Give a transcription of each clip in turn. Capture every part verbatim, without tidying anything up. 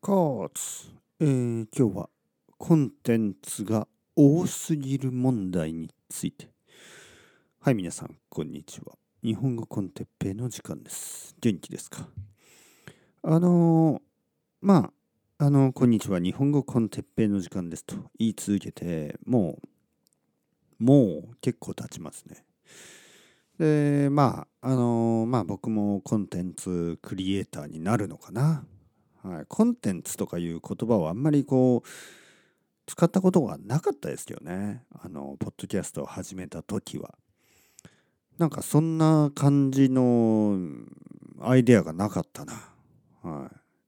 カーツ、えー今日はコンテンツが多すぎる問題について。はい、皆さん、こんにちは。日本語コンテッペイの時間です。元気ですか？あのーまあ、あのーこんにちは。日本語コンテッペイの時間ですと言い続けて、もう、もう結構経ちますね。で、まあ、あのーまあ僕もコンテンツクリエイターになるのかな。はい、コンテンツとかいう言葉をあんまりこう使ったことがなかったですよね。あのポッドキャストを始めた時はなんかそんな感じのアイデアがなかったな。はい、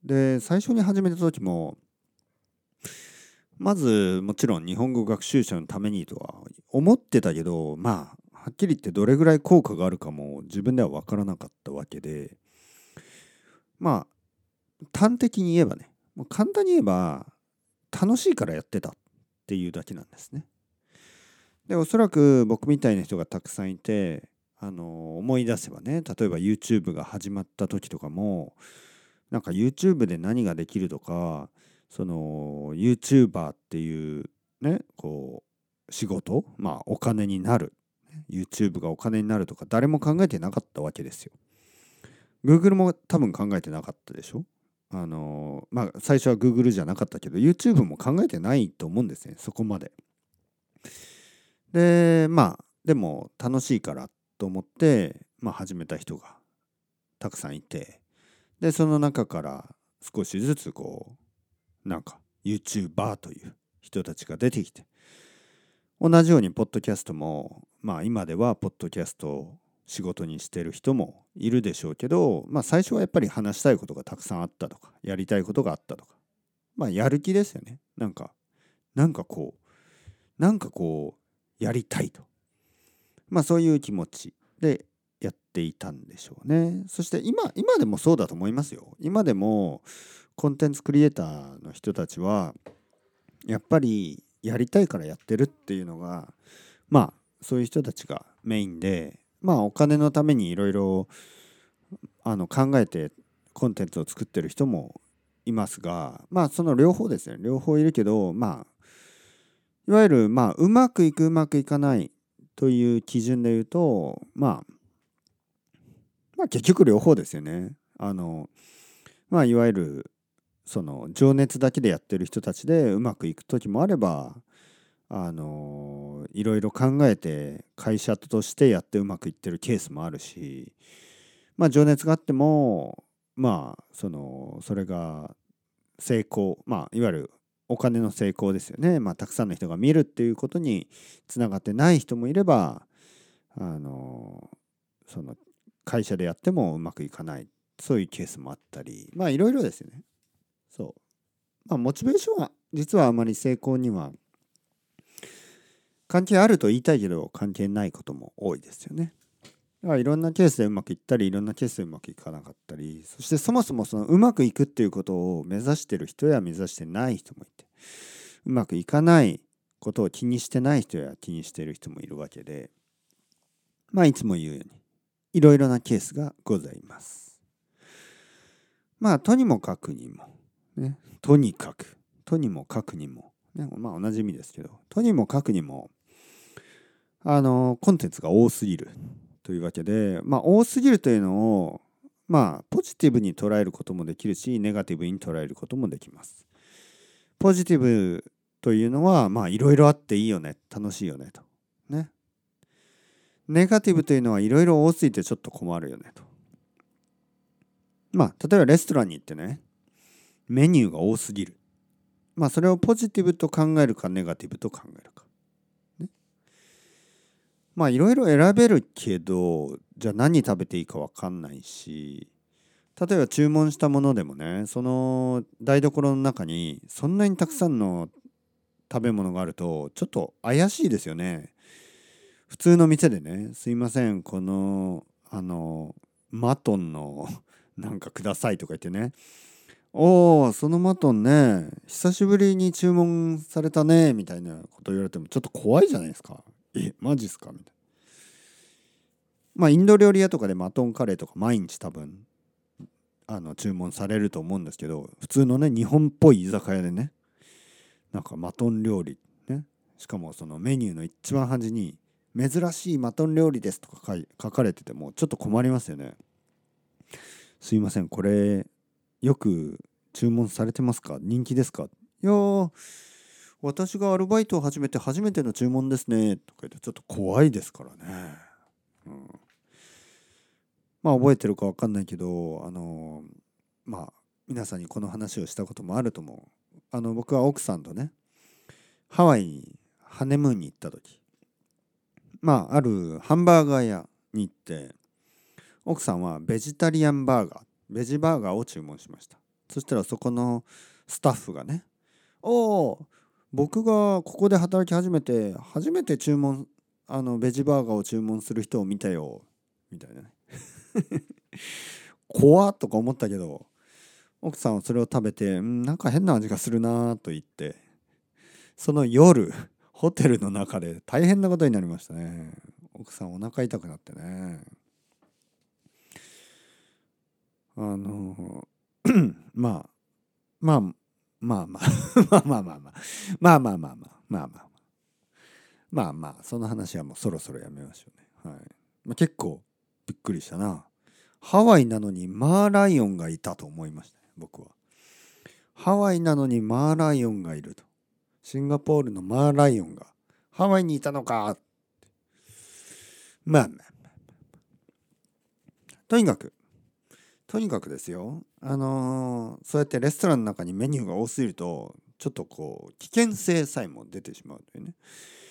で最初に始めた時もまずもちろん日本語学習者のためにとは思ってたけど、まあはっきり言ってどれぐらい効果があるかも自分では分からなかったわけで、まあ端的に言えばね、もう簡単に言えば楽しいからやってたっていうだけなんですね。で、おそらく僕みたいな人がたくさんいて、あの思い出せばね、例えば YouTube が始まった時とかも、なんか YouTube で何ができるとか、その YouTuber っていうね、こう仕事、まあお金になる、YouTube がお金になるとか誰も考えてなかったわけですよ。Google も多分考えてなかったでしょ。あのまあ最初は Google じゃなかったけど YouTube も考えてないと思うんですね、そこまで。で、まあ、でも楽しいからと思って、まあ始めた人がたくさんいて、で、その中から少しずつこう、なんか YouTuber という人たちが出てきて、同じようにポッドキャストも、まあ今ではポッドキャストを仕事にしてる人もいるでしょうけど、まあ最初はやっぱり話したいことがたくさんあったとか、やりたいことがあったとか、まあやる気ですよね。なんか、なんかこう、なんかこう、やりたいと。まあそういう気持ちでやっていたんでしょうね。そして今、今でもそうだと思いますよ。今でもコンテンツクリエイターの人たちはやっぱりやりたいからやってるっていうのが、まあそういう人たちがメインで、まあお金のためにいろいろあの考えてコンテンツを作ってる人もいますが、まあその両方ですね。両方いるけど、まあいわゆるまあうまくいくうまくいかないという基準で言うと、まあまあ結局両方ですよね。あの、まあいわゆるその情熱だけでやってる人たちでうまくいく時もあれば、あの、いろいろ考えて会社としてやってうまくいってるケースもあるし、まあ情熱があっても、まあその、それが成功、まあいわゆるお金の成功ですよね。まあたくさんの人が見るっていうことにつながってない人もいれば、あの、その会社でやってもうまくいかない、そういうケースもあったり、まあいろいろですよね。そうまあモチベーションは実はあまり成功には関係あると言いたいけど関係ないことも多いですよね。だからいろんなケースでうまくいったりいろんなケースでうまくいかなかったり、そしてそもそもそのうまくいくっていうことを目指してる人や目指してない人もいて、うまくいかないことを気にしてない人や気にしている人もいるわけで、まあいつも言うようにいろいろなケースがございます。まあとにもかくにもね、とにかくとにもかくにも、ね、まあ同じ意味ですけど、とにもかくにもあのコンテンツが多すぎるというわけで、まあ多すぎるというのをまあポジティブに捉えることもできるし、ネガティブに捉えることもできます。ポジティブというのはまあいろいろあっていいよね、楽しいよねとね。ネガティブというのはいろいろ多すぎてちょっと困るよねと。まあ例えばレストランに行ってね、メニューが多すぎる。まあそれをポジティブと考えるかネガティブと考えるか。ね、まあいろいろ選べるけど、じゃあ何食べていいか分かんないし、例えば注文したものでもね、その台所の中にそんなにたくさんの食べ物があるとちょっと怪しいですよね。普通の店でね、すいません、このあのマトンのなんかくださいとか言ってね、おお、そのマトンね、久しぶりに注文されたね、みたいなこと言われてもちょっと怖いじゃないですか。え、マジっすかみたいな。まあ、インド料理屋とかでマトンカレーとか毎日多分、 あの注文されると思うんですけど、普通のね日本っぽい居酒屋でね、なんかマトン料理ね、しかもそのメニューの一番端に珍しいマトン料理ですとか書い書かれててもちょっと困りますよね。すいません、これよく注文されてますか、人気ですか。いやー、私がアルバイトを始めて初めての注文ですねとか言って、ちょっと怖いですからね。うん、まあ覚えてるか分かんないけど、あのーまあ皆さんにこの話をしたこともあると思う。あの僕は奥さんとね、ハワイにハネムーンに行った時、まああるハンバーガー屋に行って、奥さんはベジタリアンバーガー、ベジバーガーを注文しました。そしたらそこのスタッフがね、おお、僕がここで働き始めて初めて注文、あのベジバーガーを注文する人を見たよみたいなね。怖っとか思ったけど、奥さんはそれを食べて、んなんか変な味がするなと言って、その夜ホテルの中で大変なことになりましたね。奥さんお腹痛くなってね、あのまあまあまあまあまあまあまあまあまあまあまあまあまあまあまあまあまあその話はもうそろそろやめましょうね。はい。まあ、結構びっくりしたな。ハワイなのにマーライオンがいたと思いましたね、僕は。ハワイなのにマーライオンがいると。シンガポールのマーライオンがハワイにいたのか。まあまあ、とにかく、とにかくですよ。あのーそうやってレストランの中にメニューが多すぎると、ちょっとこう、危険性さえも出てしまうというね。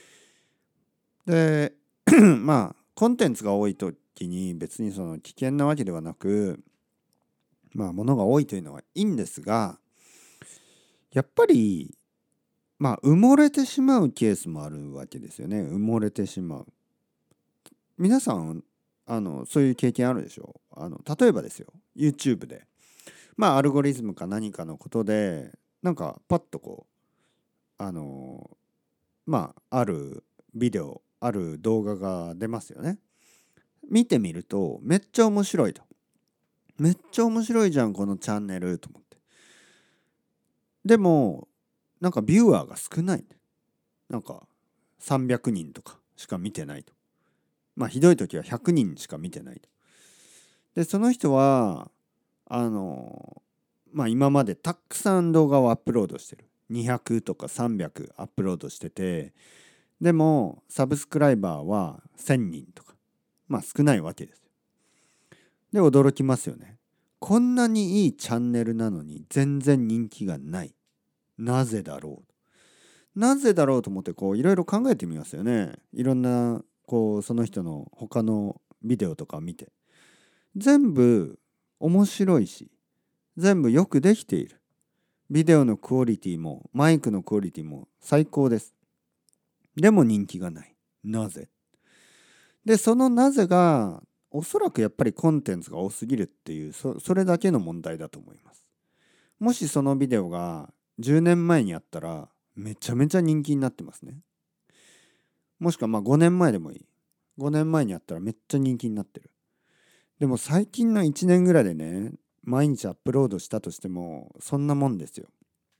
で、まあ、コンテンツが多い時に別にその危険なわけではなく、まあ、ものが多いというのはいいんですが、やっぱり、まあ、埋もれてしまうケースもあるわけですよね。埋もれてしまう。皆さん、あの、そういう経験あるでしょう。あの、例えばですよ、YouTube で。まあ、アルゴリズムか何かのことで、なんか、パッとこう、あの、まあ、あるビデオ、ある動画が出ますよね。見てみると、めっちゃ面白いと。めっちゃ面白いじゃん、このチャンネルと思って。でも、なんかビューアーが少ない。なんか、さんびゃくにんとかしか見てないと。まあ、ひどい時はひゃくにんしか見てないと。で、その人は、あの、まあ今までたくさん動画をアップロードしてる。にひゃくとかさんびゃくアップロードしてて、でもサブスクライバーはせんにんとか、まあ少ないわけです。で、驚きますよね。こんなにいいチャンネルなのに全然人気がない。なぜだろう。なぜだろうと思ってこういろいろ考えてみますよね。いろんなこうその人の他のビデオとか見て。全部面白いし、全部よくできている。ビデオのクオリティもマイクのクオリティも最高です。でも人気がない。なぜ？で、そのなぜがおそらくやっぱりコンテンツが多すぎるっていう、そ、それだけの問題だと思います。もしそのビデオがじゅうねんまえにあったらめちゃめちゃ人気になってますね。もしくはまあごねんまえでもいい。ごねんまえにあったらめっちゃ人気になってる。でも最近のいちねんぐらいでね、毎日アップロードしたとしてもそんなもんですよ。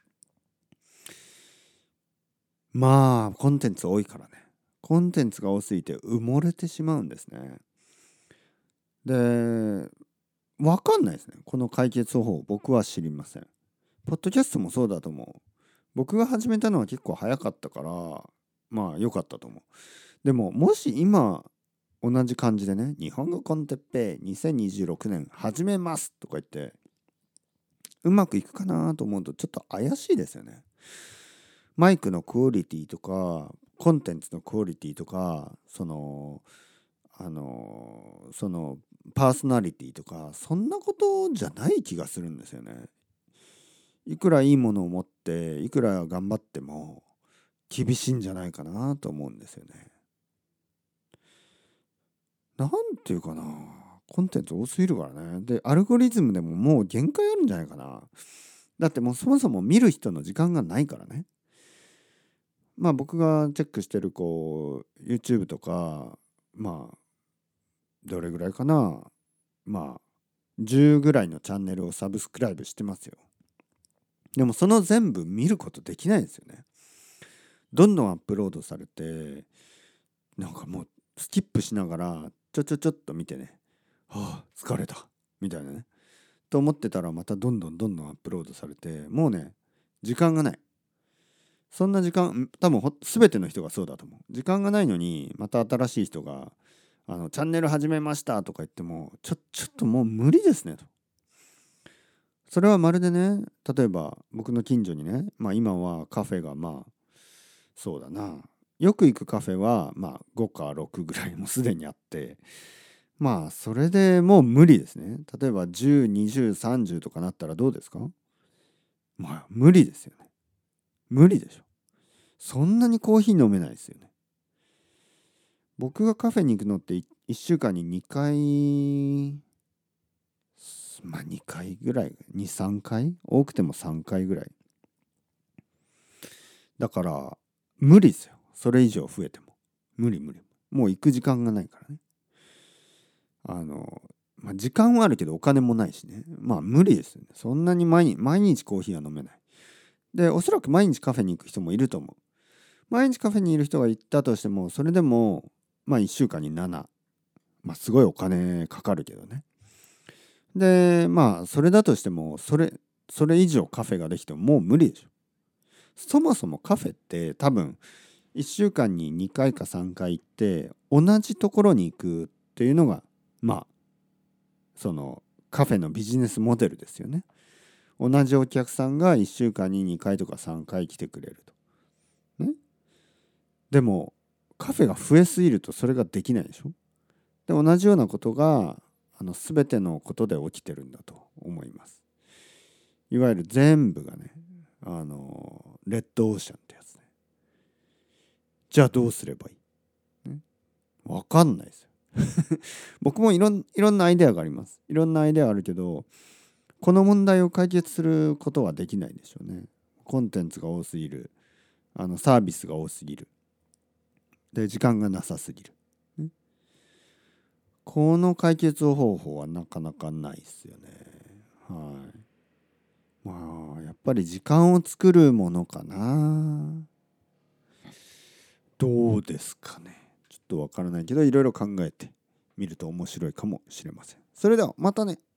まあコンテンツ多いからね。コンテンツが多すぎて埋もれてしまうんですね。で、わかんないですね。この解決方法僕は知りません。ポッドキャストもそうだと思う。僕が始めたのは結構早かったから、まあ良かったと思う。でももし今同じ感じでね、日本語コンテッペイにせんにじゅうろくねん始めますとか言ってうまくいくかなと思うとちょっと怪しいですよね。マイクのクオリティとかコンテンツのクオリティとかそのあのそのパーソナリティとかそんなことじゃない気がするんですよね。いくらいいものを持っていくら頑張っても厳しいんじゃないかなと思うんですよね。なんていうかな、コンテンツ多すぎるからね。でアルゴリズムでももう限界あるんじゃないかな。だってもうそもそも見る人の時間がないからね。まあ僕がチェックしてるこう YouTube とか、まあどれぐらいかな、まあじゅうぐらいのチャンネルをサブスクライブしてますよ。でもその全部見ることできないんですよね。どんどんアップロードされて、なんかもうスキップしながらちょちょちょっと見てね、はあ疲れたみたいなねと思ってたら、またどんどんどんどんアップロードされて、もうね時間がない。そんな時間、多分ほ全ての人がそうだと思う。時間がないのにまた新しい人があのチャンネル始めましたとか言っても、ちょちょっともう無理ですねと。それはまるでね、例えば僕の近所にね、まあ今はカフェがまあそうだな、よく行くカフェはまあごかろくぐらいもすでにあって、まあそれでもう無理ですね。例えばじゅう、にじゅう、さんじゅうとかなったらどうですか？まあ無理ですよね。無理でしょ。そんなにコーヒー飲めないですよね。僕がカフェに行くのっていいっしゅうかんににかい、まあにかいぐらい、に、さんかい、多くてもさんかいぐらい。だから無理ですよ。それ以上増えても。無理無理。もう行く時間がないからね。あの、まあ、時間はあるけどお金もないしね。まあ無理ですよね。そんなに毎日、毎日コーヒーは飲めない。で、おそらく毎日カフェに行く人もいると思う。毎日カフェにいる人が行ったとしても、それでも、まあいっしゅうかんになな。まあすごいお金かかるけどね。で、まあそれだとしても、それ、それ以上カフェができてももう無理でしょ。そもそもカフェって多分いっしゅうかんににかいかさんかい行って同じところに行くっていうのが、まあそのカフェのビジネスモデルですよね。同じお客さんがいっしゅうかんににかいとかさんかい来てくれると。ね。でもカフェが増えすぎるとそれができないでしょ。で同じようなことがあの全てのことで起きてるんだと思います。いわゆる全部がね、あのレッドオーシャンってやつね。じゃあどうすればいい、ね、わかんないですよ。僕もいろんいろんなアイデアがあります。いろんなアイデアあるけど、この問題を解決することはできないでしょうね。コンテンツが多すぎる。あのサービスが多すぎる。で、時間がなさすぎる。この解決方法はなかなかないですよね。はい。まあ、やっぱり時間を作るものかな。どうですかね。ちょっとわからないけど、いろいろ考えてみると面白いかもしれません。それではまたね。